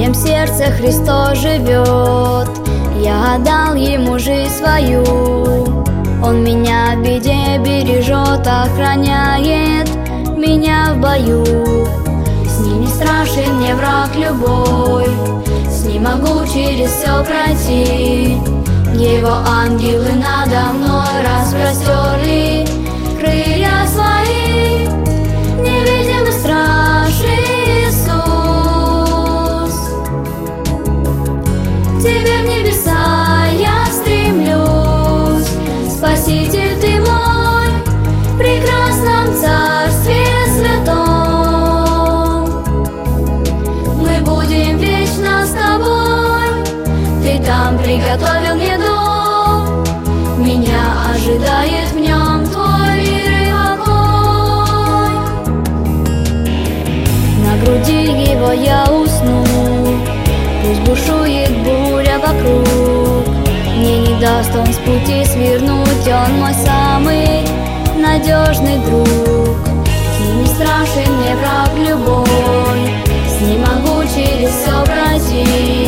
моем сердце Христос живет. Я отдал Ему жизнь свою. Он меня в беде бережет, охраняет меня в бою. С Ним не страшен мне враг любой, с Ним могу через все пройти. Его ангелы надо мной распростерли крылья свои. Невидимый страшный Иисус, к Тебе в небеса я стремлюсь. Спаситель Ты мой, в прекрасном Царстве Святом. Мы будем вечно с Тобой, Ты там приготовил мне дом. Меня ожидает в нем Твой мир и покой. На груди Его я усну, пусть бушует буря вокруг. Мне не даст Он с пути свернуть, Он мой самый надежный друг. С Ним не страшен мне враг любой, с Ним могу через все пройти.